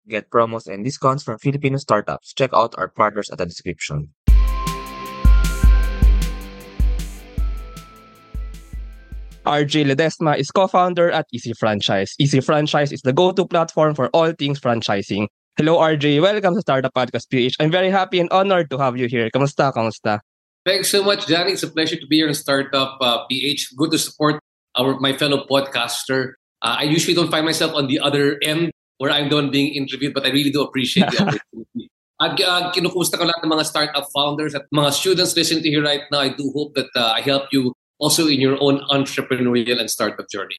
Get promos and discounts from Filipino startups. Check out our partners at the description. RJ Ledesma is co-founder at Easy Franchise. Easy Franchise is the go-to platform for all things franchising. Hello RJ, welcome to Startup Podcast PH. I'm very happy and honored to have you here. Kamusta? Kamusta? Thanks so much, Johnny. It's a pleasure to be here in Startup PH. Good to support my fellow podcaster. I usually don't find myself on the other end where I'm the one being interviewed, but I really do appreciate the opportunity. At kinukumusta ko lahat ng mga startup founders at mga students listening to you right now. I do hope that I help you also in your own entrepreneurial and startup journey.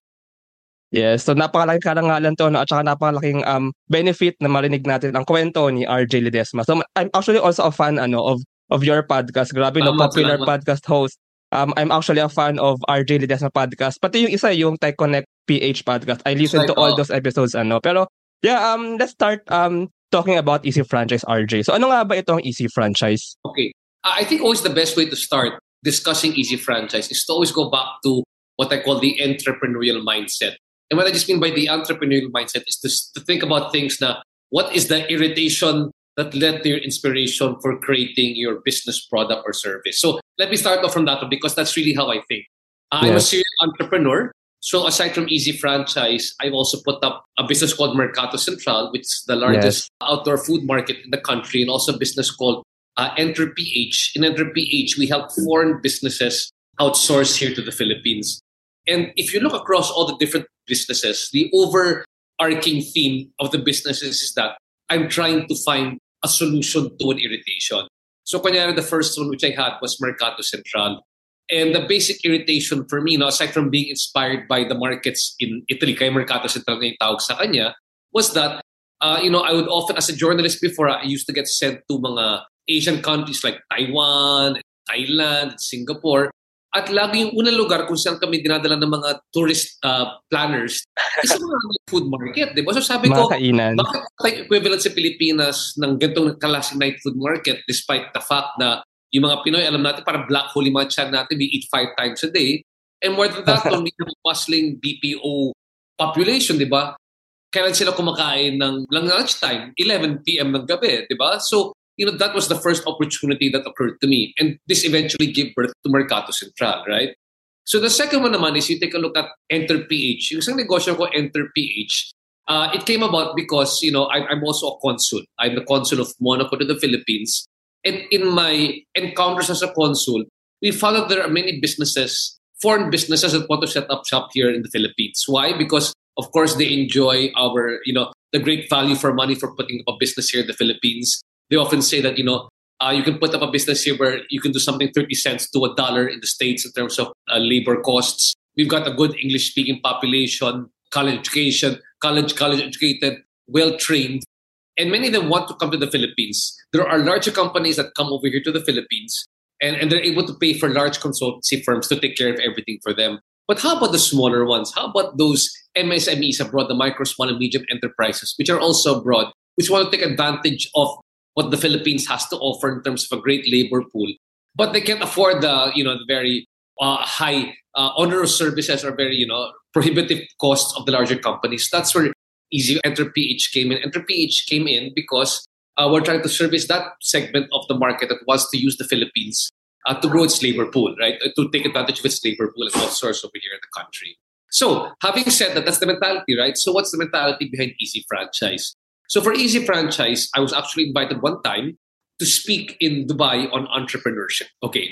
Yes, so napakalaking karangalan to, no? At saka napakalaking benefit na marinig natin ang kwento ni RJ Ledesma. So I'm actually also a fan of your podcast. Grabe, no? Popular podcast host. I'm actually a fan of RJ Ledesma podcast. Pati yung isa, yung Tech Connect PH podcast. I listen to all those episodes. Pero yeah, let's start talking about Easy Franchise, RJ. So ano nga ba itong Easy Franchise? Okay. I think always the best way to start discussing Easy Franchise is to always go back to what I call the entrepreneurial mindset. And what I just mean by the entrepreneurial mindset is to think about things na what is the irritation that led to your inspiration for creating your business product or service. So let me start off from that one because that's really how I think. I'm a serial entrepreneur. So aside from Easy Franchise, I've also put up a business called Mercato Central, which is the largest outdoor food market in the country, and also a business called Enter PH. In Enter PH, we help foreign businesses outsource here to the Philippines. And if you look across all the different businesses, the overarching theme of the businesses is that I'm trying to find a solution to an irritation. So, kunyari, the first one which I had was Mercato Central. And the basic irritation for me, aside from being inspired by the markets in Italy, kaya Mercato Central na yung tawag sa kanya, was that, I would often, as a journalist before, I used to get sent to mga Asian countries like Taiwan, Thailand, Singapore. At lagi yung unang lugar kung saan kami dinadala ng mga tourist planners is mga food market, di ba? So sabi ko, bakit tayo equivalent sa Pilipinas ng ganitong klaseng night food market despite the fact na yung mga Pinoy, alam natin, parang black hole yung mga tiyan natin, we eat 5 times a day. And more than that, kung yung bustling BPO population, di ba? Kailan sila kumakain ng lunchtime? 11 p.m. ng gabi, di ba? So, that was the first opportunity that occurred to me. And this eventually gave birth to Mercato Central, right? So the second one naman is you take a look at Enter PH. Yung isang negosyo ko, Enter PH, it came about because, I'm also a consul. I'm the consul of Monaco to the Philippines. And in my encounters as a consul, we found that there are many businesses, foreign businesses that want to set up shop here in the Philippines. Why? Because, of course, they enjoy our, the great value for money for putting up a business here in the Philippines. They often say that, you can put up a business here where you can do something 30 cents to $1 in the States in terms of labor costs. We've got a good English-speaking population, college education, college educated, well-trained. And many of them want to come to the Philippines. There are larger companies that come over here to the Philippines and they're able to pay for large consultancy firms to take care of everything for them. But how about the smaller ones? How about those MSMEs abroad, the micro, small, and medium enterprises, which are also abroad, which want to take advantage of what the Philippines has to offer in terms of a great labor pool, but they can't afford the very high onerous services or very prohibitive costs of the larger companies. That's where Easy Enter PH came in. Enter PH came in because we're trying to service that segment of the market that wants to use the Philippines to grow its labor pool, right? To take advantage of its labor pool and outsource over here in the country. So, having said that, that's the mentality, right? So, what's the mentality behind Easy Franchise? So for Easy Franchise, I was actually invited one time to speak in Dubai on entrepreneurship,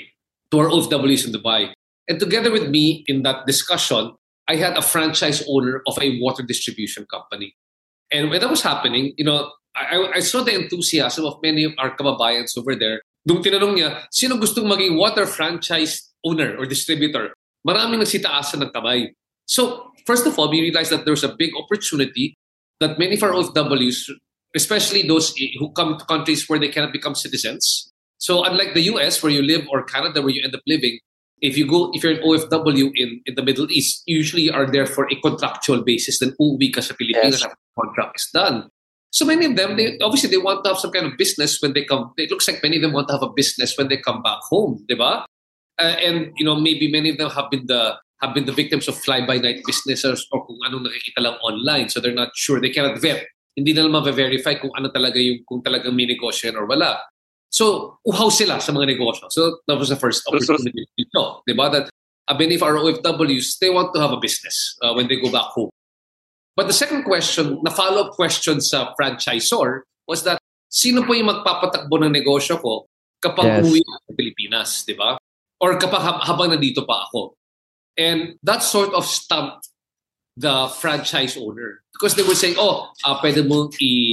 to our OFWs in Dubai. And together with me in that discussion, I had a franchise owner of a water distribution company. And when that was happening, I saw the enthusiasm of many of our kababayans over there. Nung tinanong niya, sino gustong maging water franchise owner or distributor? Maraming nagsitaasan ng kamay. So first of all, we realized that there's a big opportunity that many of our OFWs, especially those who come to countries where they cannot become citizens. So unlike the US where you live or Canada where you end up living, if you're an OFW in the Middle East, you usually are there for a contractual basis. Then uuwi ka sa Pilipinas after the contract is done. So many of them, they want to have some kind of business when they come. It looks like many of them want to have a business when they come back home, diba? And maybe many of them have been the victims of fly-by-night businesses or kung anong nakikita lang online. So they're not sure. They cannot vet hindi na ma-verify kung ano talaga kung talagang may negosyo yan or wala. So, uhaw sila sa mga negosyo. So, that was the first opportunity. Diba? That many of our OFWs, they want to have a business when they go back home. But the second question, na follow-up question sa franchisor was that, sino po yung magpapatakbo ng negosyo ko kapag umuwi ako sa Pilipinas, di ba? Or kapag habang nandito pa ako. And that sort of stumped the franchise owner. Because they were saying, pwede mo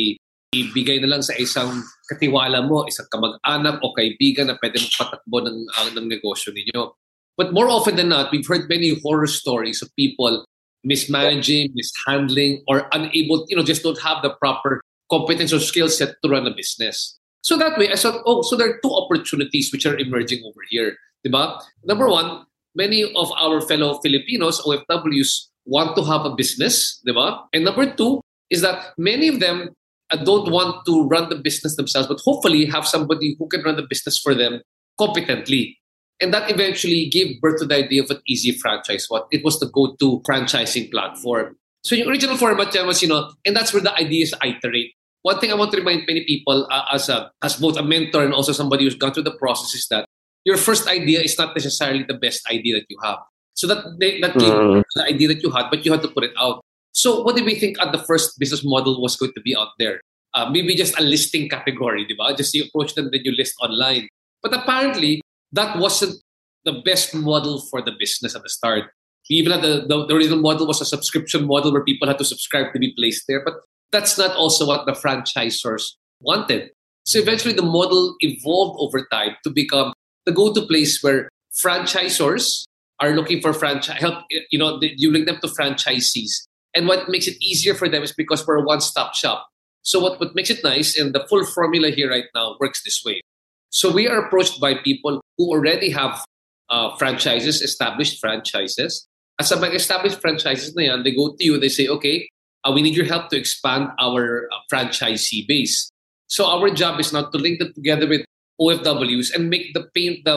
ibigay na lang sa isang katiwala mo, isang kamag-anak o kaibigan na pwede magpatakbo ng negosyo ninyo. But more often than not, we've heard many horror stories of people mismanaging, mishandling, or unable, just don't have the proper competence or skill set to run a business. So that way, I thought, so there are two opportunities which are emerging over here. Diba? Number one, many of our fellow Filipinos, OFWs, want to have a business. Diba? And number two is that many of them don't want to run the business themselves, but hopefully have somebody who can run the business for them competently. And that eventually gave birth to the idea of an Easy Franchise. It was the go-to franchising platform. So yung original format yan was, and that's where the ideas iterate. One thing I want to remind many people as both a mentor and also somebody who's gone through the process is that your first idea is not necessarily the best idea that you have. So that gave the idea that you had, but you had to put it out. So what did we think the first business model was going to be out there? Maybe just a listing category, diba? Just you approach them, then you list online. But apparently, that wasn't the best model for the business at the start. Even at the original model was a subscription model where people had to subscribe to be placed there. But that's not also what the franchisors wanted. So eventually the model evolved over time to become the go-to place where franchisors are looking for help. You link them to franchisees. And what makes it easier for them is because we're a one-stop shop. So what makes it nice, and the full formula here right now works this way. So we are approached by people who already have franchises, established franchises. As a established franchises na yan, they go to you, they say, okay, we need your help to expand our franchisee base. So our job is now to link them together with OFWs and make the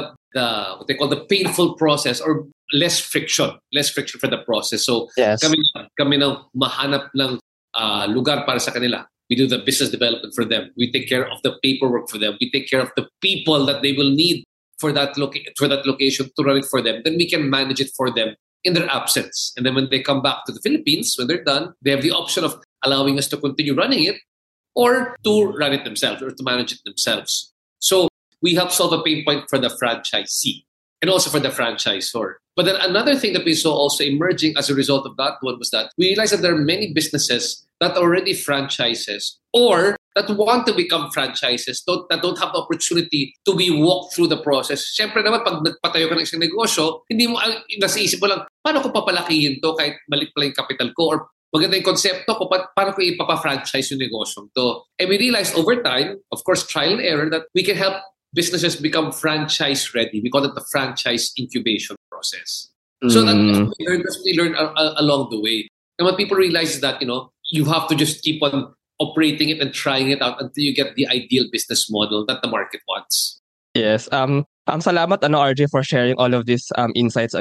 what they call the painful process or less friction for the process. So kami na mahanap ng lugar para sa kanila. We do the business development for them. We take care of the paperwork for them. We take care of the people that they will need for that location to run it for them. Then we can manage it for them in their absence. And then when they come back to the Philippines, when they're done, they have the option of allowing us to continue running it or to run it themselves or to manage it themselves. So we help solve a pain point for the franchisee and also for the franchisor. But then another thing that we saw also emerging as a result of that one was that we realized that there are many businesses that are already franchises or that want to become franchises that don't have the opportunity to be walked through the process. Siyempre naman, pag nagpatayo ka ng isang negosyo, hindi mo, nasa isip mo lang, paano ko papalakihin to kahit maliit pala yung capital ko? Or maganda yung konsepto ko, paano ko ipapa-franchise yung negosyo to? And we realized over time, of course, trial and error, that we can help businesses become franchise ready. We call it the franchise incubation process. So that we learn along the way. And what people realize is that, you have to just keep on operating it and trying it out until you get the ideal business model that the market wants. Yes. Salamat RJ for sharing all of these insights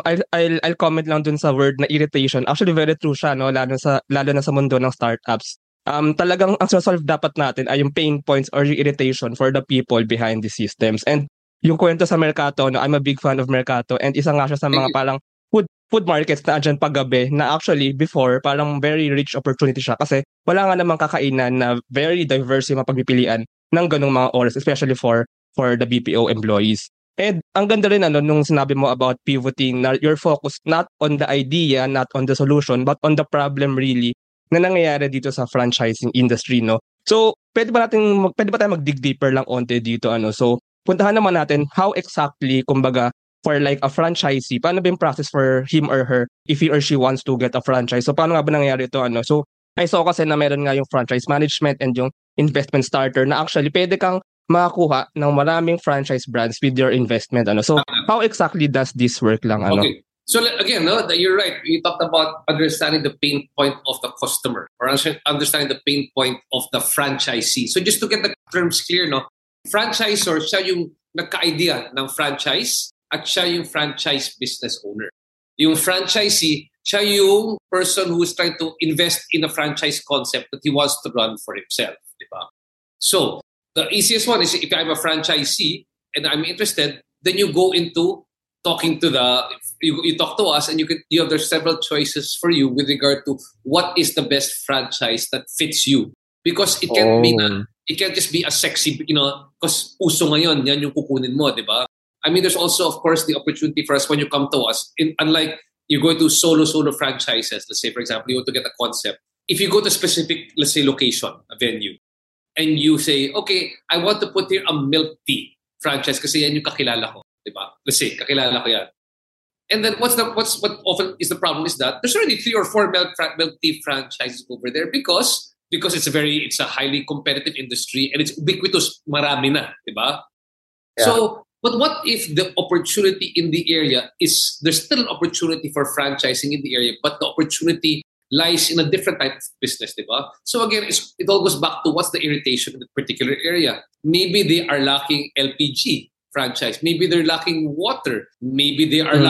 I'll comment lang dun sa word na irritation. Actually very true siya lalo na sa mundo ng startups. Talagang ang solve dapat natin ay yung pain points or yung irritation for the people behind the systems. And yung kwento sa Mercato, I'm a big fan of Mercato, and isa nga siya sa mga parang food markets na andyan paggabi na actually before parang very rich opportunity siya kasi wala nga namang kakainan na very diverse yung mapagpipilian ng ganung mga oras, especially for the BPO employees. And ang ganda rin nung sinabi mo about pivoting, na you're focused not on the idea, not on the solution, but on the problem really na nangyayari dito sa franchising industry, no? So, pwede ba tayo mag-dig deeper lang onte dito, So, puntahan naman natin how exactly, kumbaga, for like a franchisee, paano ba yung process for him or her if he or she wants to get a franchise? So, paano nga ba nangyayari ito, So, I saw kasi na meron nga yung franchise management and yung investment starter na actually pwede kang makakuha ng maraming franchise brands with your investment, So, how exactly does this work lang, Okay. So again, you're right. You talked about understanding the pain point of the customer or understanding the pain point of the franchisee. So just to get the terms clear, franchisor, siya yung nagka-idea ng franchise at siya yung franchise business owner. Yung franchisee, siya yung person who's trying to invest in a franchise concept that he wants to run for himself. Diba? So, the easiest one is if I'm a franchisee and I'm interested, then you go into talking to you talk to us and there's several choices for you with regard to what is the best franchise that fits you. Because it can't just be a sexy, because uso ngayon, yan yung kukunin mo, di ba? I mean, there's also, of course, the opportunity for us when you come to us. Unlike you go to solo franchises, let's say, for example, you want to get a concept. If you go to a specific, let's say, location, a venue, and you say, okay, I want to put here a milk tea franchise kasi yan yung kakilala ko, di ba? Let's say, kakilala ko yan. And then what often is the problem is that there's already 3 or 4 milk tea franchises over there because it's a highly competitive industry and it's ubiquitous, marami na, di ba? Yeah. So, but what if the opportunity in the area there's still an opportunity for franchising in the area, but the opportunity lies in a different type of business, di ba? So again, it all goes back to what's the irritation in the particular area. Maybe they are lacking LPG franchise. Maybe they're lacking water. Maybe they are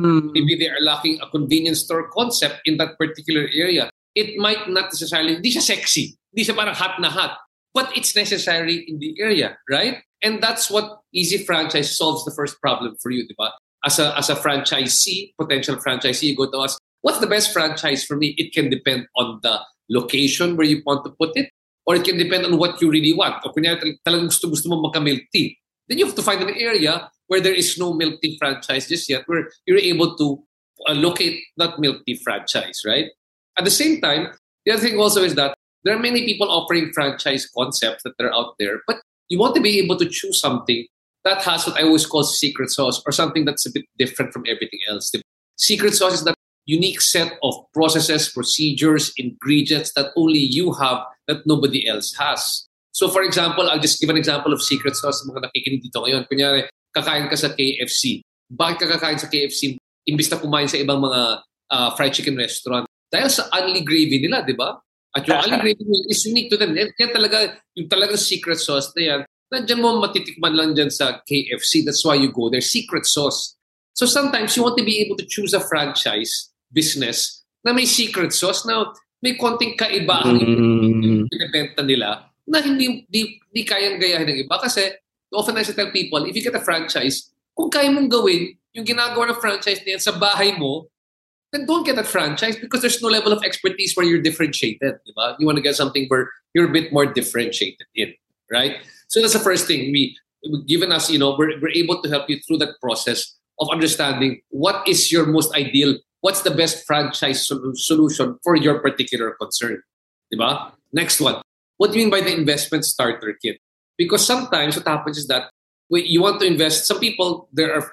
lacking a convenience store concept in that particular area. It might not necessarily, hindi siya sexy, hindi siya parang hot na hot, but it's necessary in the area, right? And that's what Easy Franchise solves the first problem for you, diba? As a franchisee, potential franchisee, you go to us, what's the best franchise for me? It can depend on the location where you want to put it, or it can depend on what you really want. O kunyari talagang gusto mo magka-milk tea, then you have to find an area where there is no milk tea franchise just yet, where you're able to locate that milk tea franchise, right? At the same time, the other thing also is that there are many people offering franchise concepts that are out there, but you want to be able to choose something that has what I always call secret sauce, or something that's a bit different from everything else. The secret sauce is that unique set of processes, procedures, ingredients that only you have that nobody else has. So for example, I'll just give an example of secret sauce sa mga nakikinig dito ngayon. Kunyari, kakain ka sa KFC. Bakit ka kakain sa KFC? Imbis na kumain sa ibang mga fried chicken restaurant. Dahil sa only gravy nila, di ba? At yung only gravy is unique to them. Yan talaga, yung talagang secret sauce na yan, nandiyan mo matitikman lang dyan sa KFC. That's why you go there. Secret sauce. So sometimes you want to be able to choose a franchise business na may secret sauce na may konting kaibahan yung pinibenta nila na hindi kayang gayahin ng iba. Kasi often I tell people, if you get a franchise, kung kaya mong gawin yung ginagawa ng franchise niyan sa bahay mo, then don't get that franchise because there's no level of expertise where you're differentiated. Diba? You want to get something where you're a bit more differentiated in, right? So that's the first thing. Given us, we're able to help you through that process of understanding what is your most ideal, what's the best franchise solution for your particular concern. Diba? Next one. What do you mean by the investment starter kit? Because sometimes what happens is that you want to invest. Some people, there are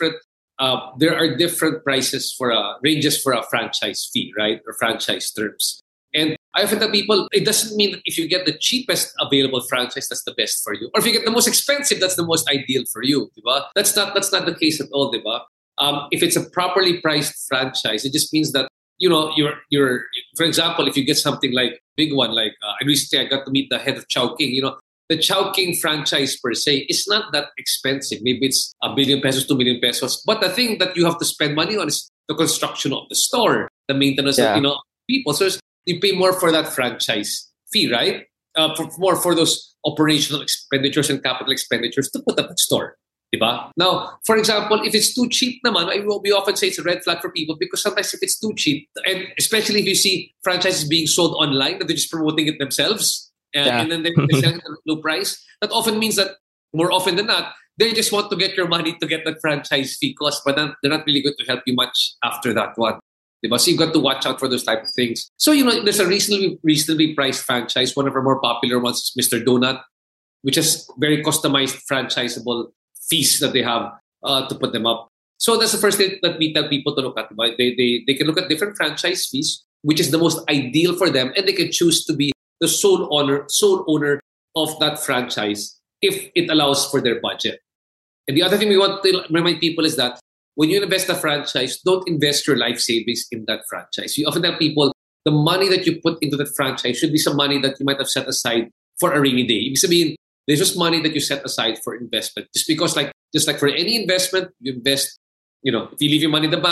different prices for ranges for a franchise fee, right? Or franchise terms. And I often tell people, it doesn't mean that if you get the cheapest available franchise, that's the best for you. Or if you get the most expensive, that's the most ideal for you. Diba? That's not the case at all, diba? If it's a properly priced franchise, it just means that, you're for example, if you get something like big one, like recently I got to meet the head of Chowking, the Chowking franchise per se is not that expensive. Maybe it's ₱1 billion, ₱2 million. But the thing that you have to spend money on is the construction of the store, the maintenance of people. So you pay more for that franchise fee, right? For those operational expenditures and capital expenditures to put up a store. Diba? Now, for example, if it's too cheap naman, we often say it's a red flag for people because sometimes if it's too cheap, and especially if you see franchises being sold online, that they're just promoting it themselves, and then they're selling it at a low price, that often means that more often than not, they just want to get your money to get that franchise fee cost, but then they're not really going to help you much after that one. Diba? So you've got to watch out for those type of things. So, there's a reasonably priced franchise. One of our more popular ones is Mr. Donut, which has very customized franchisable fees that they have to put them up. So that's the first thing that we tell people to look at. Right? They can look at different franchise fees, which is the most ideal for them, and they can choose to be the sole owner of that franchise if it allows for their budget. And the other thing we want to remind people is that when you invest in a franchise, don't invest your life savings in that franchise. You often tell people the money that you put into that franchise should be some money that you might have set aside for a rainy day. Ibig sabihin, there's just money that you set aside for investment. Just like for any investment, you invest, if you leave your money in the bank,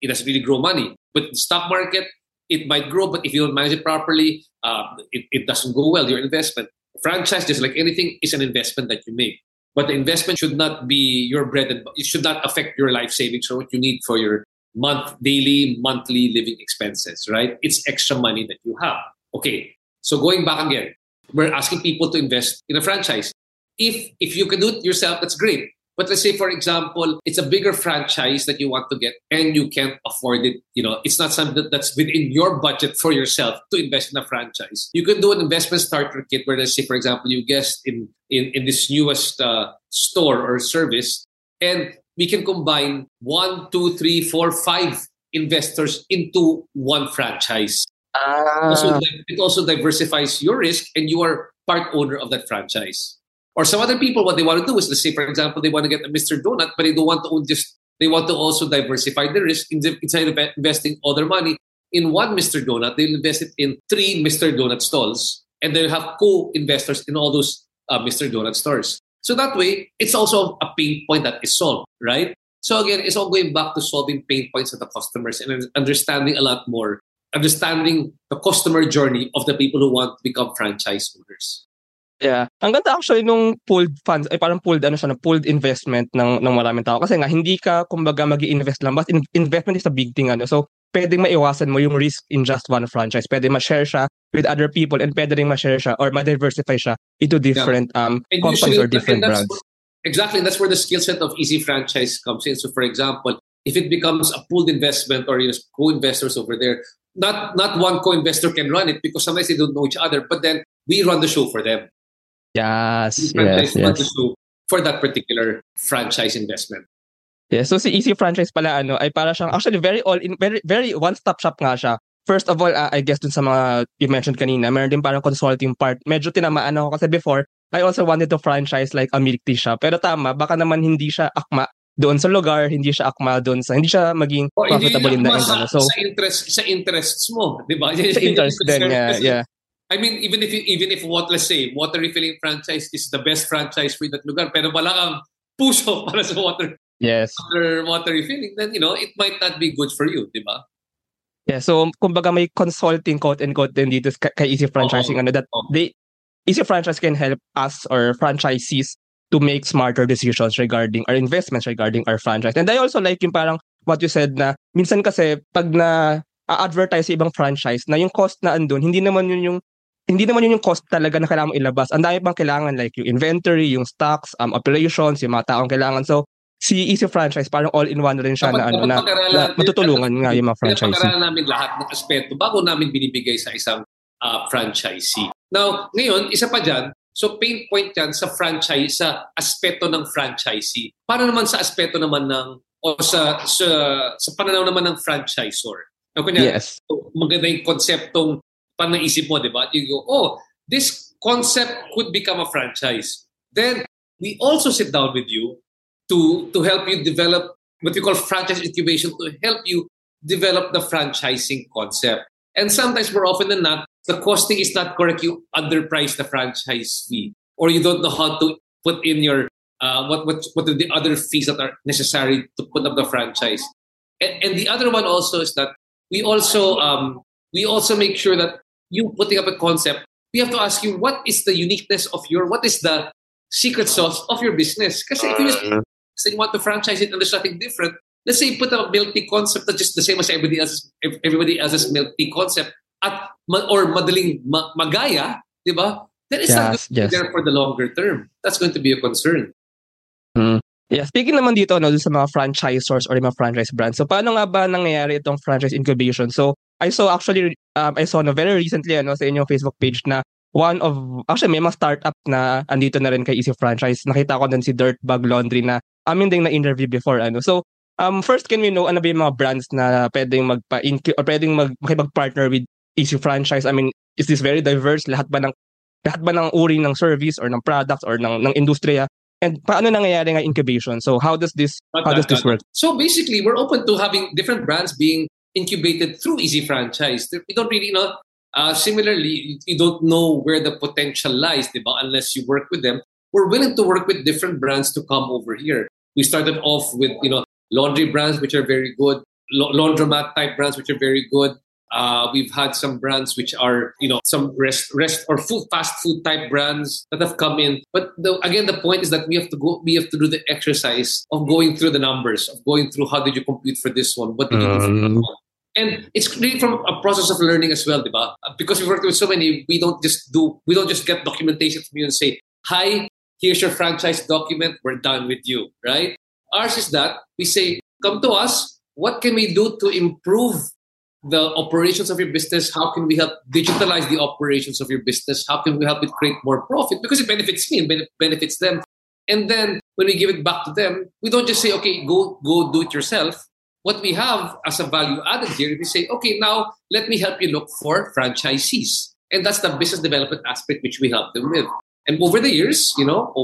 it doesn't really grow money. But the stock market, it might grow, but if you don't manage it properly, it doesn't go well, your investment. Franchise, just like anything, is an investment that you make. But the investment should not be your bread and it should not affect your life savings or what you need for your daily, monthly living expenses, right? It's extra money that you have. Okay, so going back again, we're asking people to invest in a franchise. If you can do it yourself, that's great. But let's say, for example, it's a bigger franchise that you want to get and you can't afford it. It's not something that's within your budget for yourself to invest in a franchise. You can do an investment starter kit where, let's say, for example, you guest in this newest store or service, and we can combine 1, 2, 3, 4, 5 investors into one franchise. It also diversifies your risk and you are part owner of that franchise. Or some other people, what they want to do is, let's say, for example, they want to get a Mr. Donut, but they don't want to own they want to also diversify the risk instead of investing all their money in one Mr. Donut. They'll invest it in 3 Mr. Donut stalls, and they'll have co-investors in all those Mr. Donut stores. So that way, it's also a pain point that is solved, right? So again, it's all going back to solving pain points of the customers and understanding a lot more, understanding the customer journey of the people who want to become franchise owners. Yeah. Ang ganda actually nung pooled funds, ay parang pooled pooled investment ng maraming tao. Kasi nga hindi ka kumbaga magi-invest lang, but investment is a big thing So pwedeng maiwasan mo yung risk in just one franchise. Pwede ma-share siya with other people and pwede ring ma-share siya or ma-diversify siya into different companies or different brands. Exactly, and that's where the skill set of Easy Franchise comes in. So for example, if it becomes a pooled investment or co-investors over there, not one co-investor can run it because sometimes they don't know each other, but then we run the show for them. Yes. For that particular franchise investment. Yeah, so si Easy Franchise pala ay para siyang actually very very one-stop shop nga siya. First of all, I guess dun sa mga you mentioned kanina, meron din parang consulting part. Medyo tinamaan ako kasi before, I also wanted to franchise like a milk tea shop. Pero tama, baka naman hindi siya akma doon sa lugar, hindi siya akma doon sa, hindi siya maging profitable in the end. So sa interests mo, di ba? Sa interest din, yeah. I mean, even if let's say water refilling franchise is the best franchise for that lugar, pero wala kang puso para sa water refilling, then it might not be good for you, di ba? Yeah, so kumbaga may consulting quote and quote din dito kay Easy Franchising Easy Franchise can help us or franchisees to make smarter decisions regarding our investments, regarding our franchise. And I also like yung parang what you said na minsan kasi pag advertise sa ibang franchise na yung cost na andun, hindi naman yun yung cost talaga na kailangan mo ilabas. Ang dami pang kailangan like yung inventory, yung stocks, operations, yung mga taong kailangan. So, si Easy Franchise parang all-in-one rin siya na matutulungan nga yung mga franchisee. Pag-aralan namin lahat ng aspeto bago namin binibigay sa isang franchisee. Now, ngayon, isa pa dyan, so pain point yan sa franchise, sa aspeto ng franchisee. Para naman sa aspeto naman sa pananaw naman ng franchisor. Now, yes. So, maganda yung konseptong naisip mo, di ba? You go, this concept could become a franchise. Then, we also sit down with you to help you develop what we call franchise incubation, to help you develop the franchising concept. And sometimes, more often than not, the costing is not correct. You underprice the franchise fee, or you don't know how to put in your what are the other fees that are necessary to put up the franchise. And the other one also is that we also make sure that you putting up a concept, we have to ask you what is the uniqueness of what is the secret sauce of your business. Because if you just say you want to franchise it and there's nothing different, let's say you put up a milk tea concept that's just the same as everybody else's milk tea concept or madaling magaya, di ba? Then it's not going to be there for the longer term. That's going to be a concern. Yeah, speaking naman dito sa mga franchisors or mga franchise brands. So paano nga ba nangyayari itong franchise incubation? So I saw very recently sa inyong Facebook page na may mga startup na andito na rin kay Easy Franchise. Nakita ko din si Dirtbag Laundry na amin din na-interview before. So first, can we know ano ba yung mga brands na pwedeng pwedeng makipag-partner with Easy Franchise? I mean, is this very diverse? Lahat ba ng uri ng service or ng products or ng industriya? And paano nangyayari nga incubation? So how does this work? So basically, we're open to having different brands being incubated through Easy Franchise. We don't really know. Similarly, you don't know where the potential lies, diba? Unless you work with them. We're willing to work with different brands to come over here. We started off with laundry brands, which are very good. laundromat type brands which are very good. We've had some brands which are, some rest or fast food type brands that have come in. But again, the point is that we have to do the exercise of going through the numbers, of going through how did you compute for this one, what did you do for this one. And it's really from a process of learning as well, diba? Because we worked with so many, we don't just get documentation from you and say, hi, here's your franchise document, we're done with you, right? Ours is that we say, come to us, what can we do to improve the operations of your business? How can we help digitalize the operations of your business? How can we help it create more profit? Because it benefits me and benefits them. And then when we give it back to them, we don't just say, okay, go do it yourself. What we have as a value added here, we say, okay, now let me help you look for franchisees. And that's the business development aspect which we help them with. And over the years,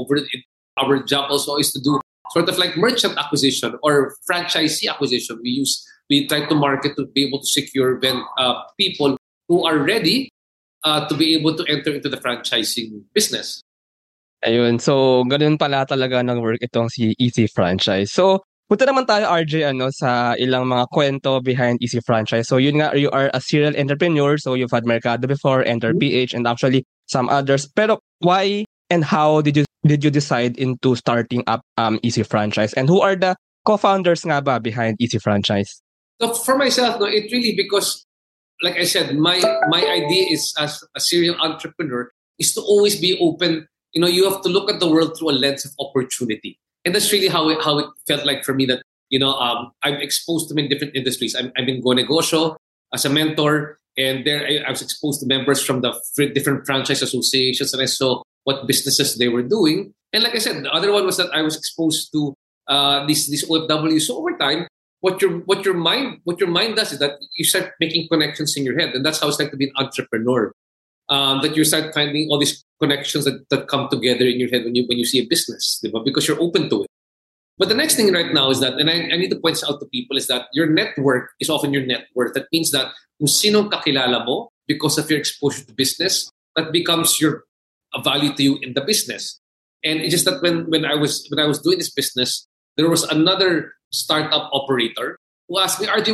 our job also is to do sort of like merchant acquisition or franchisee acquisition. We try to market to be able to secure people who are ready to be able to enter into the franchising business. Ayun, so ganun pala talaga nag-work itong si Easy Franchise. So punta naman tayo, RJ, sa ilang mga kwento behind Easy Franchise. So yun nga, you are a serial entrepreneur. So you've had Mercado before, Enter PH, and actually some others. Pero why and how did you decide into starting up Easy Franchise? And who are the co-founders nga ba behind Easy Franchise? So for myself, it really, because like I said, my idea is as a serial entrepreneur is to always be open. You have to look at the world through a lens of opportunity. And that's really how it felt like for me that, I'm exposed to many different industries. I'm in Go Negosyo as a mentor, and there I was exposed to members from the different franchise associations, and I saw what businesses they were doing. And like I said, the other one was that I was exposed to these OFWs. So over time, what your mind does is that you start making connections in your head, and that's how it's like to be an entrepreneur. That you start finding all these connections that come together in your head when you see a business, because you're open to it. But the next thing right now is that, and I need to point this out to people, is that your network is often your net worth. That means that kung sinong kakilala mo because of your exposure to business, that becomes a value to you in the business. And it's just that when I was doing this business, there was another startup operator who asked me, RJ,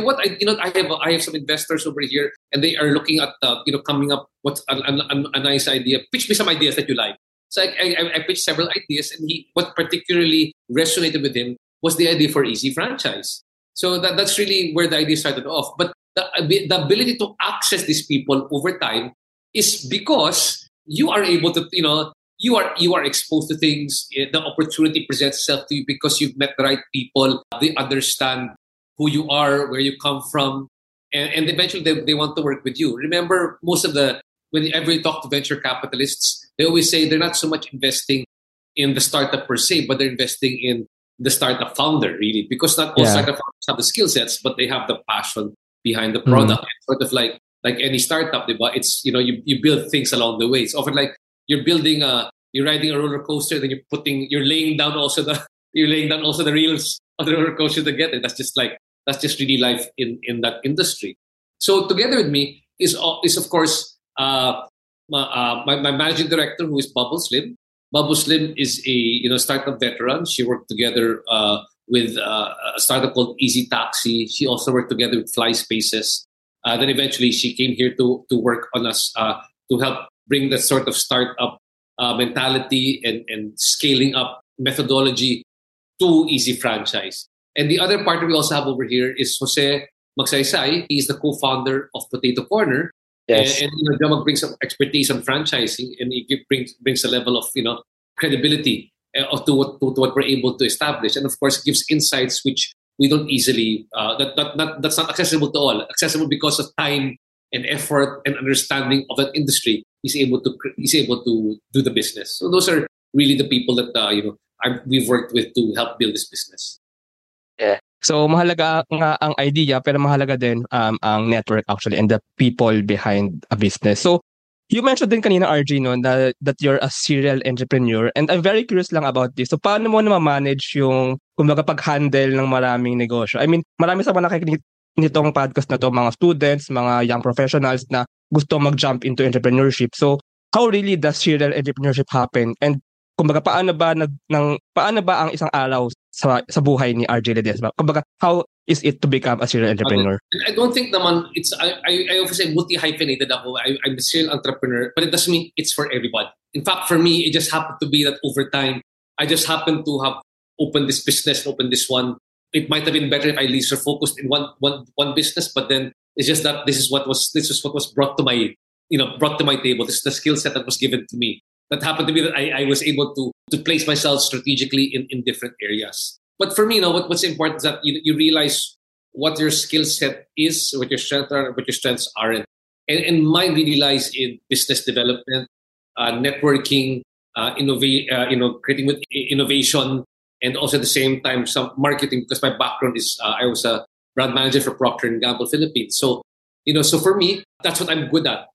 I have some investors over here, and they are looking at coming up what's a nice idea. Pitch me some ideas that you like. So I pitched several ideas, and what particularly resonated with him was the idea for Easy Franchise. So that's really where the idea started off. But the ability to access these people over time is because you are able to, you are exposed to things. The opportunity presents itself to you because you've met the right people. They understand who you are, where you come from, and eventually they want to work with you. Remember, whenever you talk to venture capitalists, they always say they're not so much investing in the startup per se, but they're investing in the startup founder, really, because not all startup founders have the skill sets, but they have the passion behind the product. Sort of like any startup, it's you build things along the way. It's often like you're riding a roller coaster, then you're laying down also the reels of the roller coaster to get it. That's just really life in that industry. So together with me is of course my managing director, who is Bubble Slim. Bubble Slim is a startup veteran. She worked together with a startup called Easy Taxi. She also worked together with Fly Spaces. Then eventually she came here to work on us to help bring that sort of startup mentality and scaling up methodology to Easy Franchise. And the other partner we also have over here is Jose Magsaysay. He's the co-founder of Potato Corner. Yes. And Jamag brings some expertise on franchising, and he brings a level of credibility to what we're able to establish, and of course gives insights which we don't easily that's not accessible to all. Accessible because of time and effort and understanding of that industry. He's able to do the business. So those are really the people that we've worked with to help build this business. Yeah. So mahalaga nga ang idea, pero mahalaga din ang network actually and the people behind a business. So you mentioned din kanina, RJ, that you're a serial entrepreneur, and I'm very curious lang about this. So paano mo na manage yung kumbaga pag-handle ng maraming negosyo? I mean, marami sa mga nakikinig nitong podcast na to, mga students, mga young professionals na gusto mag-jump into entrepreneurship. So how really does serial entrepreneurship happen? And kumbaga paano ba ang isang araw sa buhay ni RJ Ledesma? Kumbaga, how is it to become a serial entrepreneur? I don't think naman it's I often say multi-hyphenated ako. I'm a serial entrepreneur, but it doesn't mean it's for everybody. In fact, for me, it just happened to be that over time, I just happened to have opened this business, opened this one. It might have been better if I laser focused in one business, but then it's just that this is what was brought to my table. This is the skill set that was given to me. That happened to be that I was able to place myself strategically in different areas. But for me, what's important is that you realize what your skill set is, what your strengths are, what your strengths aren't. And mine really lies in business development, networking, creating with innovation, and also at the same time some marketing, because my background is I was a brand manager for Procter and Gamble Philippines. So for me, that's what I'm good at.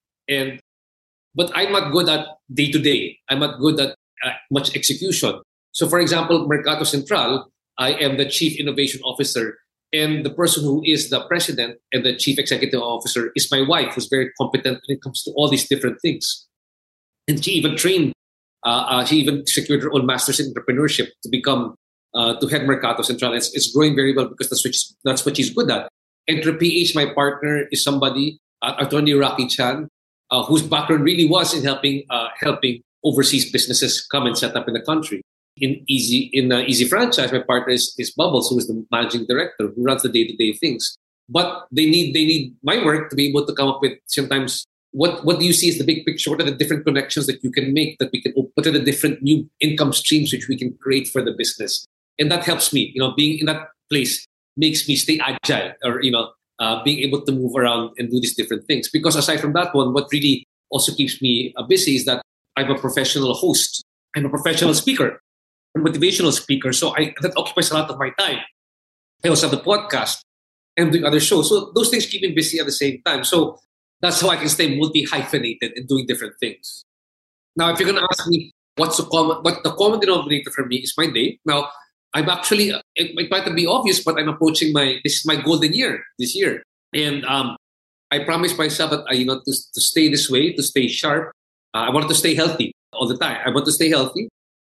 But I'm not good at day to day. I'm not good at much execution. So, for example, Mercato Central, I am the chief innovation officer, and the person who is the president and the chief executive officer is my wife, who's very competent when it comes to all these different things. And she even trained. She even secured her own master's in entrepreneurship to become to head Mercato Central. It's growing very well because that's what she's good at. Entre PH, my partner, is somebody, Attorney Rocky Chan, whose background really was in helping overseas businesses come and set up in the country. In Easy Franchise, my partner is Bubbles, who is the managing director, who runs the day-to-day things. But they need my work to be able to come up with sometimes what do you see as the big picture? What are the different connections that you can make, that we can, what are the different new income streams which we can create for the business? And that helps me. Being in that place makes me stay agile, or being able to move around and do these different things. Because aside from that one, what really also keeps me busy is that I'm a professional host. I'm a professional speaker, a motivational speaker. So that occupies a lot of my time. I also have the podcast and doing other shows. So those things keep me busy at the same time. So that's how I can stay multi-hyphenated and doing different things. Now, if you're going to ask me what the common denominator for me is my day. Now, I'm actually, it might be obvious, but I'm approaching this is my golden year this year. And I promised myself that, to stay this way, to stay sharp. I wanted to stay healthy all the time. I want to stay healthy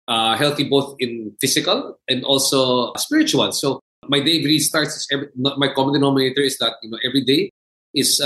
both in physical and also spiritual. So my day really starts, my common denominator is that, every day is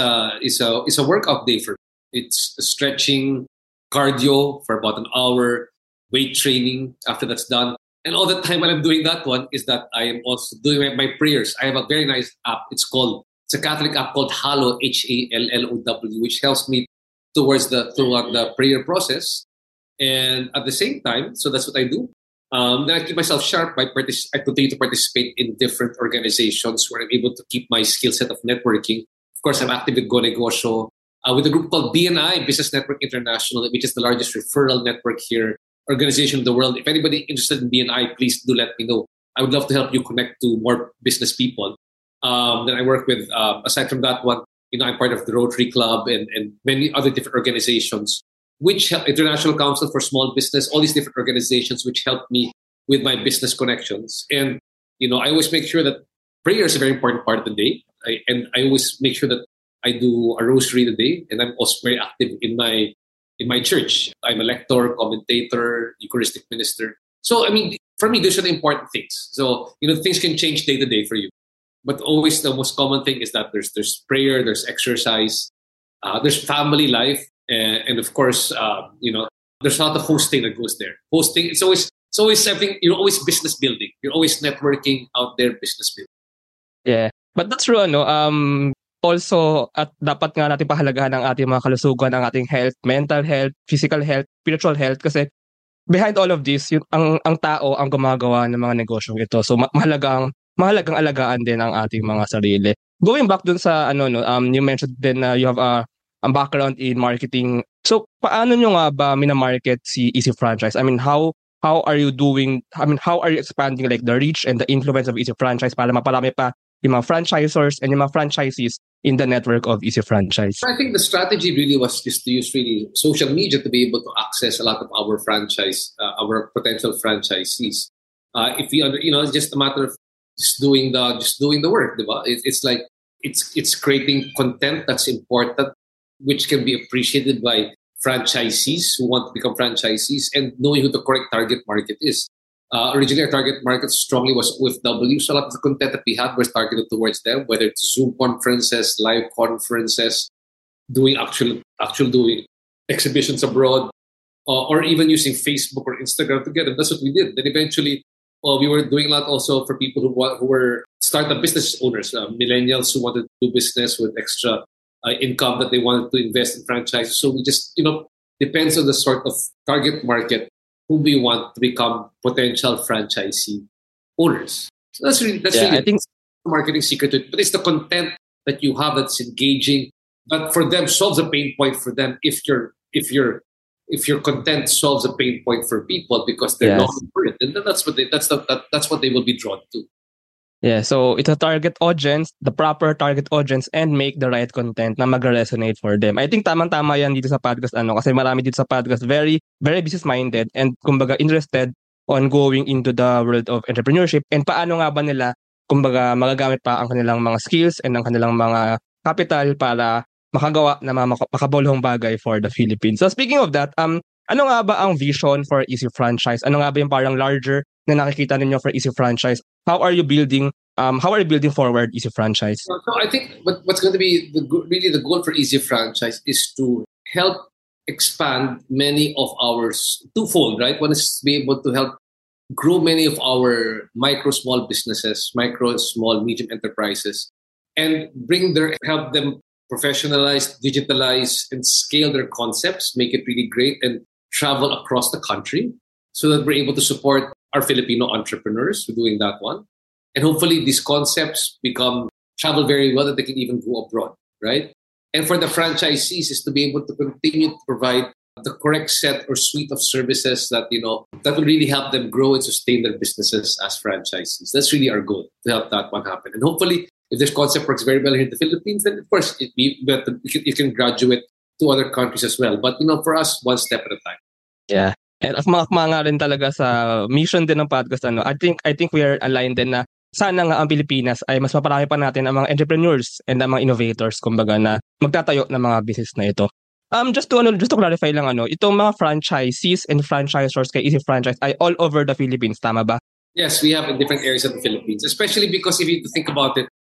a workout day for me. It's stretching, cardio for about an hour, weight training after that's done. And all the time when I'm doing that one is that I am also doing my prayers. I have a very nice app. It's a Catholic app called Hallow, HALLOW, which helps me throughout the prayer process. And at the same time, so that's what I do. Then I keep myself sharp I continue to participate in different organizations where I'm able to keep my skill set of networking. Of course, I'm active with Go Negosyo, with a group called BNI, Business Network International, which is the largest referral network organization in the world. If anybody interested in BNI, please do let me know. I would love to help you connect to more business people. Then I work with, aside from that one, I'm part of the Rotary Club and many other different organizations, which help International Council for Small Business, all these different organizations which help me with my business connections. And, I always make sure that prayer is a very important part of the day. I always make sure that I do a rosary a day, and I'm also very active in my church. I'm a lector, commentator, Eucharistic minister. So, for me, those are the important things. So, things can change day to day for you. But always the most common thing is that there's prayer, there's exercise, there's family life, and of course, there's a lot of hosting that goes there. Hosting, it's always something, you're always business building. You're always networking out there, business building. Yeah. But that's true, also, at dapat nga natin pahalagahan ang ating mga kalusugan, ang ating health, mental health, physical health, spiritual health, kasi behind all of this, ang tao ang gumagawa ng mga negosyong ito. So mahalagang alagaan din ang ating mga sarili. Going back dun sa you mentioned din na you have a background in marketing. So paano nyo nga ba minamarket si Easy Franchise? How are you doing? How are you expanding like the reach and the influence of Easy Franchise para maparami pa yung mga franchisors and yung mga franchisees in the network of Easy Franchise? I think the strategy really was just to use really social media to be able to access a lot of our our potential franchisees. If we it's just a matter of just doing the work, diba? It's like it's creating content that's important, which can be appreciated by franchisees who want to become franchisees, and knowing who the correct target market is. Originally, our target market strongly was OFW. So a lot of the content that we had was targeted towards them, whether it's Zoom conferences, live conferences, doing actual doing exhibitions abroad, or even using Facebook or Instagram together. That's what we did. Then eventually, we were doing a lot also for people who were startup business owners, millennials who wanted to do business with extra income that they wanted to invest in franchises. So we just, depends on the sort of target market whom we want to become potential franchisee owners. So that's really I think the marketing secret to it. But it's the content that you have that's engaging, that for them solves a pain point for them. If your content solves a pain point for people because they're longing for it, then that's what they will be drawn to. Yeah, so it's a target audience, the proper target audience, and make the right content na mag-resonate for them. I think tamang-tama yan dito sa podcast, kasi marami dito sa podcast very, very business-minded and kumbaga interested on going into the world of entrepreneurship and paano nga ba nila, kumbaga, magagamit pa ang kanilang mga skills and ang kanilang mga capital para makagawa na makabolong bagay for the Philippines. So speaking of that, ano nga ba ang vision for Easy Franchise? Ano nga ba yung parang larger na nakikita ninyo for Easy Franchise? How are you building forward Easy Franchise? So I think what's going to be really the goal for Easy Franchise is to help expand many of our twofold, right? One is to be able to help grow many of our small businesses, small, medium enterprises, and help them professionalize, digitalize, and scale their concepts, make it really great, and travel across the country so that we're able to support our Filipino entrepreneurs who are doing that one. And hopefully these concepts travel very well, that they can even go abroad, right? And for the franchisees is to be able to continue to provide the correct set or suite of services that, that will really help them grow and sustain their businesses as franchisees. That's really our goal, to help that one happen. And hopefully, if this concept works very well here in the Philippines, then of course it can graduate to other countries as well. But for us, one step at a time. Yeah. And akma nga rin talaga sa mission din ng podcast, I think we are aligned din na sana nga ang Pilipinas ay mas maparami pa natin ang mga entrepreneurs and ang mga innovators, kumbaga, na magtatayo ng mga business na ito. Just to clarify lang, itong mga franchisees and franchisors kay Easy Franchise ay all over the Philippines, tama ba? Yes, we have in different areas of the Philippines, especially because if you think about it,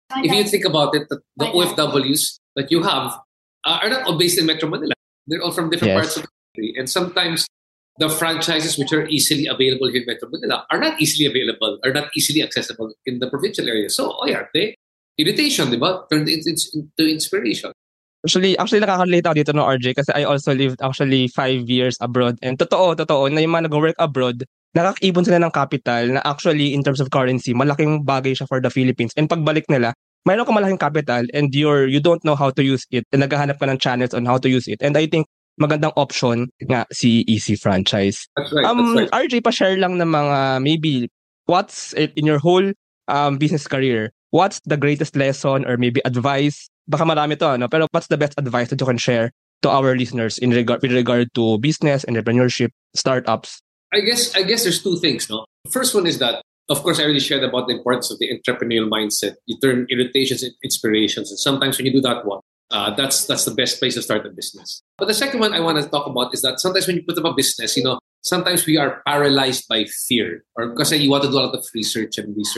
the OFWs that you have are not all based in Metro Manila. They're all from different parts of the country. And sometimes the franchises which are easily available here in Metro Manila are not easily available, are not easily accessible in the provincial area. So, irritation, di ba? Turned into inspiration. Actually, nakaka-relate ako dito, RJ, kasi I also lived 5 years abroad. And totoo, na yung mga nag-work abroad, nakakaibon sila ng capital na actually, in terms of currency, malaking bagay siya for the Philippines. And pagbalik nila, mayroon ka malaking capital and you don't know how to use it. And naghahanap ka ng channels on how to use it. And I think, magandang option nga si Easy Franchise. That's right. RJ, pa-share lang ng mga, maybe, what's it in your whole business career? What's the greatest lesson or maybe advice? Baka marami to, pero what's the best advice that you can share to our listeners with regard to business, entrepreneurship, startups? I guess there's two things, no? The first one is that, of course, I already shared about the importance of the entrepreneurial mindset. You turn irritations into inspirations, and sometimes when you do that one, that's the best place to start a business. But the second one I want to talk about is that sometimes when you put up a business, sometimes we are paralyzed by fear, or because you want to do a lot of research,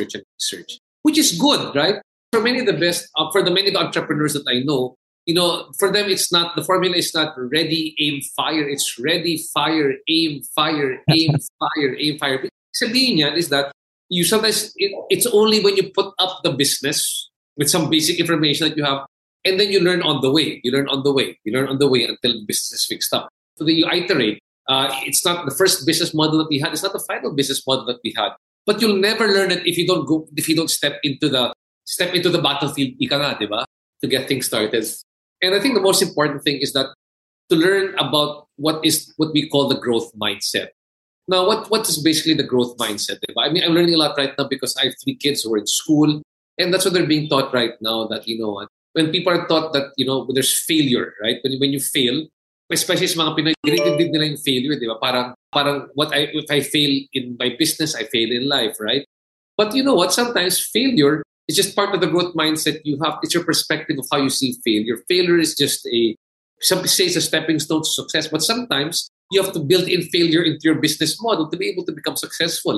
which is good, right? For many of the entrepreneurs that I know, for them the formula is not ready, aim, fire. It's ready, fire, aim, fire, aim, fire, aim, fire. Sabihin niyan is that you sometimes it's only when you put up the business with some basic information that you have, and then you learn on the way. You learn on the way until the business is fixed up. So then you iterate. It's not the first business model that we had. It's not the final business model that we had. But you'll never learn it if you don't step into the battlefield, diba? To get ththings started. And I think the most important thing is that to learn about what we call the growth mindset. Now, what is basically the growth mindset? Diba? I mean, I'm learning a lot right now because I have 3 kids who are in school, and that's what they're being taught right now. That when people are taught that there's failure, right? When you fail, especially sa mga Pinoy, dinidid nila yung failure, di ba? Parang if I fail in my business, I fail in life, right? But you know what? Sometimes failure is just part of the growth mindset you have. It's your perspective of how you see failure. Failure is just some say it's a stepping stone to success, but sometimes you have to build in failure into your business model to be able to become successful.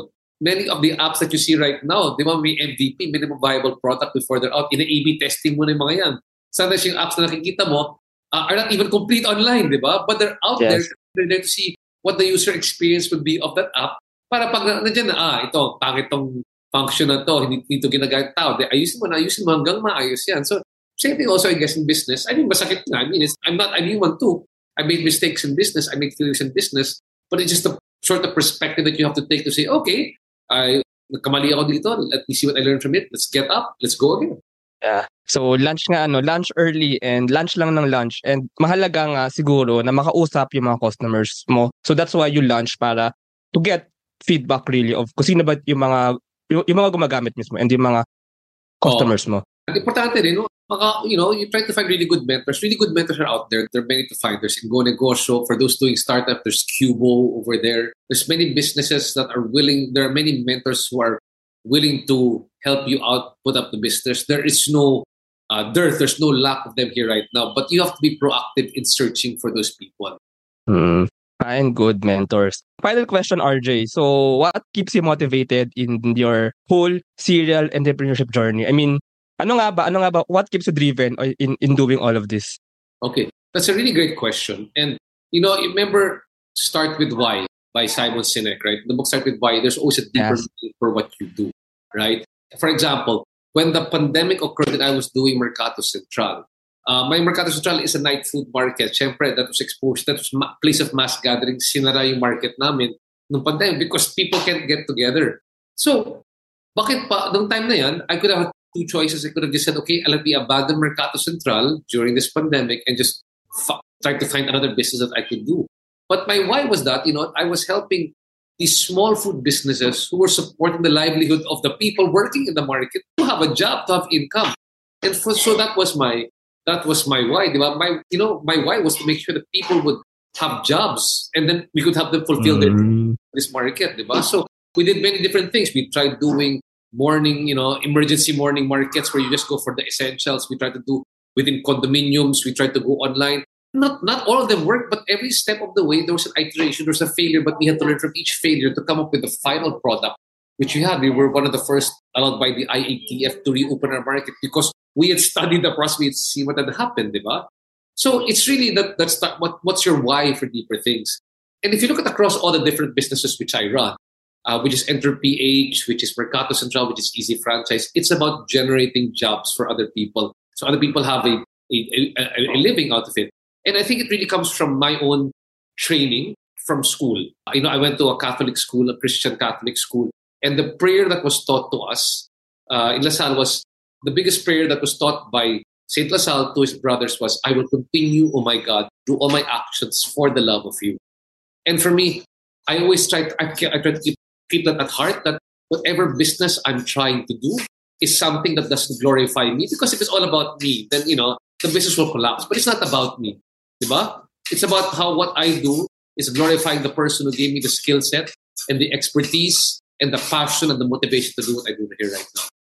many of the apps that you see right now, di ba, may MVP, minimum viable product before they're out. Ina-A/B testing mo na yung mga yan. Sometimes yung apps na nakikita mo are not even complete online, di ba? But they're out there. Yes. They're there to see what the user experience would be of that app. Para pag nandiyan na, ito, pangit tong function na to, hindi ito ginagamit tao. Ayusin mo hanggang maayos yan. So, same thing also, I guess, in business. I mean, masakit nga. I mean, I'm human too. I make mistakes in business. I make failures in business. But it's just the sort of perspective that you have to take to say, okay, nagkamali ako dito. Let me see what I learned from it. Let's get up. Let's go again. Yeah. So lunch early and lunch lang ng lunch, and mahalaga nga siguro na makausap yung mga customers mo. So that's why you lunch, para to get feedback really of kung sino ba yung mga gumagamit mismo and yung mga customers mo. Ang importante rin, you try to find really good mentors. Really good mentors are out there. There are many to find. There's Go Negosyo. For those doing startup, there's Cubo over there. There's many businesses that are willing. There are many mentors who are willing to help you out, put up the business. There is no dearth. There's no lack of them here right now. But you have to be proactive in searching for those people. And good mentors. Final question, RJ. So what keeps you motivated in your whole serial entrepreneurship journey? I mean, ano nga ba? What keeps you driven in doing all of this? Okay, that's a really great question. And, you remember Start With Why by Simon Sinek, right? The book Start With Why, there's always a deeper meaning for what you do, right? For example, when the pandemic occurred and I was doing Mercato Central, my Mercato Central is a night food market. Siyempre, that was exposed. That was place of mass gathering. Sinara yung market namin nung pandemic because people can't get together. So, bakit pa, nung time na yan, I could have two choices. I could have just said, okay, let me abandon Mercato Central during this pandemic and just try to find another business that I could do. But my why was that, I was helping these small food businesses who were supporting the livelihood of the people working in the market to have a job, to have income. And so that was my why. My why was to make sure that people would have jobs and then we could help them fulfill this market. So we did many different things. We tried doing morning, emergency morning markets where you just go for the essentials. We tried to do within condominiums. We tried to go online. Not all of them worked, but every step of the way, there was an iteration, there was a failure, but we had to learn from each failure to come up with the final product, which we had. We were one of the first allowed by the IATF to reopen our market because we had studied the process, we had seen what had happened, diba? So it's really that's what's your why for deeper things. And if you look at across all the different businesses which I run, which is Enter PH, which is Mercato Central, which is Easy Franchise, it's about generating jobs for other people. So other people have a living out of it. And I think it really comes from my own training from school. I went to a Catholic school, a Christian Catholic school, and the prayer that was taught to us in LaSalle was the biggest prayer that was taught by Saint LaSalle to his brothers was, I will continue, oh my God, do all my actions for the love of you. And for me, I always try to keep that at heart, that whatever business I'm trying to do is something that doesn't glorify me. Because if it's all about me, then, the business will collapse. But it's not about me. Diba? It's about how what I do is glorifying the person who gave me the skill set and the expertise and the passion and the motivation to do what I do here right now.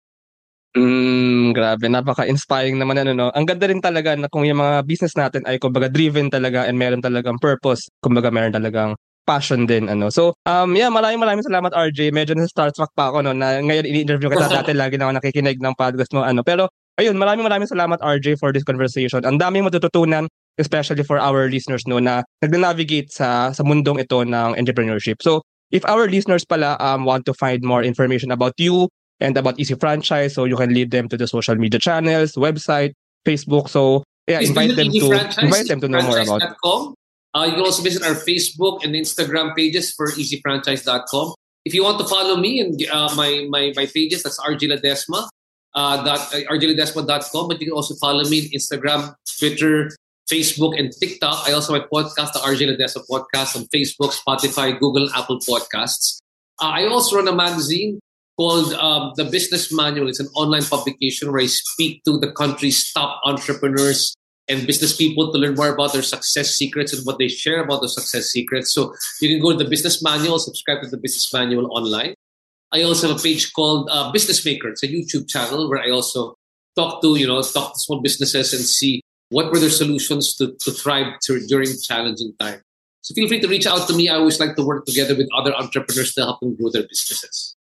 Grabe, napaka-inspiring naman no. Ang ganda rin talaga na kung yung mga business natin ay kumbaga driven talaga and meron talagang purpose, kumbaga meron talagang passion din So maraming salamat, RJ. Medyo na-starstruck pa ako na ngayon ini-interview kita. Dati lagi na ako nakikinig ng podcast mo pero ayun, maraming salamat, RJ, for this conversation. Ang daming matututunan, especially for our listeners na nag-navigate sa mundong ito ng entrepreneurship. So if our listeners pala want to find more information about you and about Easy Franchise, so you can lead them to the social media channels, website, Facebook. So invite them to know more about it. You can also visit our Facebook and Instagram pages for easyfranchise.com. If you want to follow me and my pages, that's RJ Ledesma, rjledesma.com. But you can also follow me on Instagram, Twitter, Facebook, and TikTok. I also have my podcast, the RJ Ledesma Podcast, on Facebook, Spotify, Google, Apple Podcasts. I also run a magazine called The Business Manual. It's an online publication where I speak to the country's top entrepreneurs and business people to learn more about their success secrets and what they share about their success secrets. So you can go to The Business Manual, subscribe to The Business Manual online. I also have a page called Business Maker. It's a YouTube channel where I also talk to small businesses and see what were their solutions to thrive during challenging time. So feel free to reach out to me. I always like to work together with other entrepreneurs to help them grow their businesses.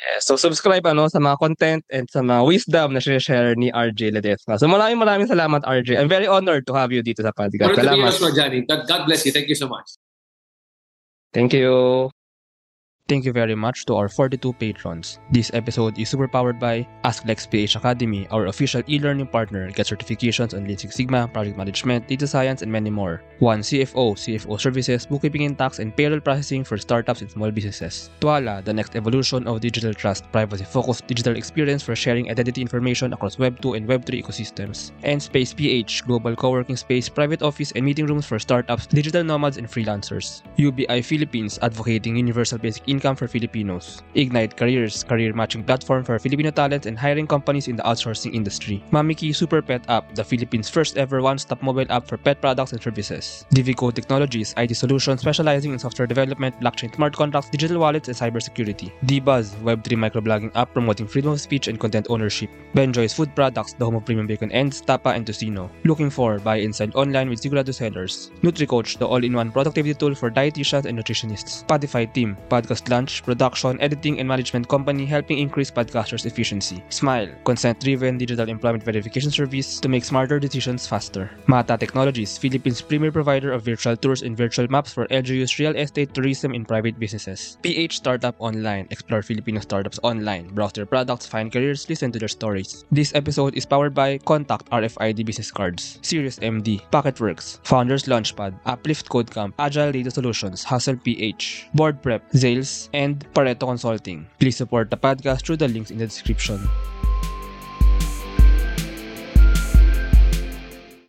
Yeah, so subscribe sa mga content and sa mga wisdom na share ni RJ Ledesma. So maraming salamat RJ. I'm very honored to have you dito sa podcast. Honored to be here Salamat. as well, Johnny. God bless you. Thank you so much. Thank you. Thank you very much to our 42 patrons. This episode is super powered by AskLexPH Academy, our official e-learning partner. Get certifications on Lean Six Sigma, project management, data science, and many more. 1 CFO services, bookkeeping and tax, and payroll processing for startups and small businesses. Tuala, the next evolution of digital trust, privacy-focused digital experience for sharing identity information across Web 2 and Web 3 ecosystems. And Space PH, global co-working space, private office, and meeting rooms for startups, digital nomads, and freelancers. UBI Philippines, advocating universal basic income for Filipinos. Ignite Careers, career matching platform for Filipino talents and hiring companies in the outsourcing industry. Mamiki Super Pet App, the Philippines' first ever one-stop mobile app for pet products and services. Divico Technologies, IT solutions specializing in software development, blockchain smart contracts, digital wallets, and cybersecurity. DBuzz, Web3 microblogging app promoting freedom of speech and content ownership. Benjoy's Food Products, the home of premium bacon ends, tapa, and tocino. Looking for buy and sell online with Sigurado sellers. NutriCoach, the all-in-one productivity tool for dietitians and nutritionists. Spotify Team, podcast launch, production, editing, and management company helping increase podcasters' efficiency. Smile, consent-driven digital employment verification service to make smarter decisions faster. Mata Technologies, Philippines' premier provider of virtual tours and virtual maps for LGU's real estate, tourism, and private businesses. PH Startup Online, explore Filipino startups online, browse their products, find careers, listen to their stories. This episode is powered by Contact RFID Business Cards, Sirius MD, Pocketworks, Founders Launchpad, Uplift Codecamp, Agile Data Solutions, Hustle PH, Board Prep, Zales, and Pareto Consulting. Please support the podcast through the links in the description.